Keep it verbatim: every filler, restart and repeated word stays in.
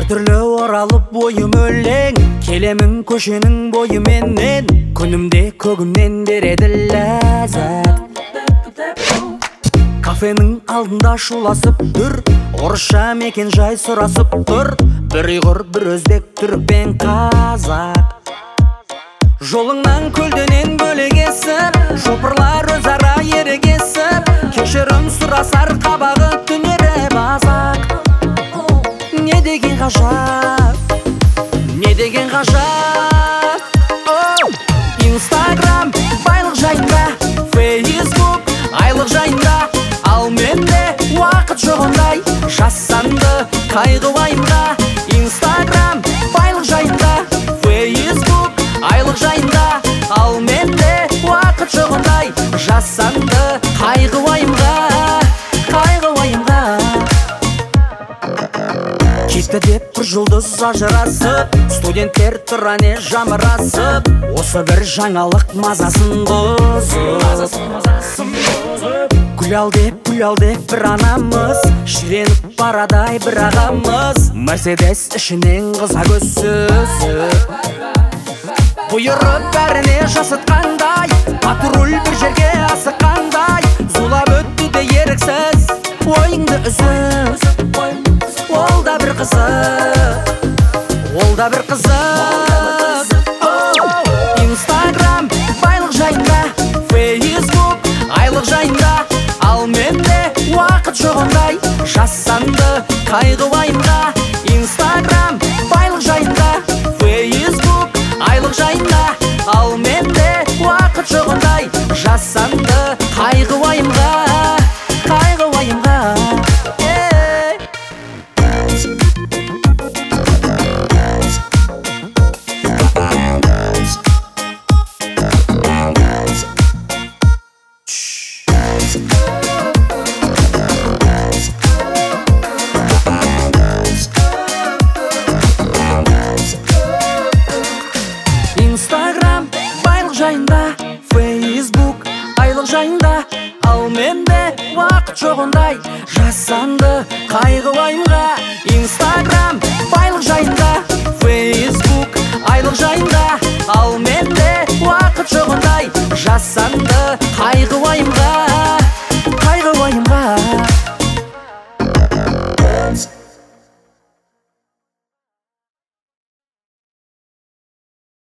түрлі оралып бойым өлең, келемін көшенің бойыменен, күнімде көгімнен береді ләззат. Кафенің алдында шуласып тұр, орысша мекен жай сұрасып тұр, бір ұйғыр, бір өзбек, түрікпен, қазақ. Жолыңнан көлденен бөлегесіп, шопырлар өзара ерегесіп, кешірім сұрасар қабағы түнері базақ. Не деген ғажап, не деген ғажап. Инстаграм байлық жайында, Фейсбук айлық жайында, ал менде уақыт жоғындай, жасанды қайғы уайымға. Инстаграм байлық жайында, Фейсбук айлық жайында, ал менде уақыт жоғындай, жасанды қайғы уайымға, қайғы уайымға. Кетті деп бір жұлдыз ажырасып, студенттер тұра не жамырасып, осы бір жаңалық мазасын бұзып. Гүл ал деп, гүл ал деп бір анамыз, шіреніп барадай бір ағамыз, Мерседес ішінен қыза көз сүзіп. Бұйырып бәріне жасытқандай, патруль бір жерге асыққандай, зулап өтті де еріксіз, ойыңды үзіп. Ол да бір қызық, ол да бір қызық. Инстаграм байлық жайында, Фейсбук айлық жайында, ал менде уақыт жоғындай, жасанды қайғы уайымға. Инстаграм байлық жайында, Фейсбук айлық жайында, ал менде уақыт жоғындай, жасанды қайғы уайымға, қайғы уайымға. Инстаграм байлық жайында, Фейсбук айлық жайында, ал менде уақыт жоғындай, жасанды қайғы уайымға. Инстаграм байлық жайында, Фейсбук айлық жайында, ал менде уақыт жоғындай, жасанды қайғы уайымға.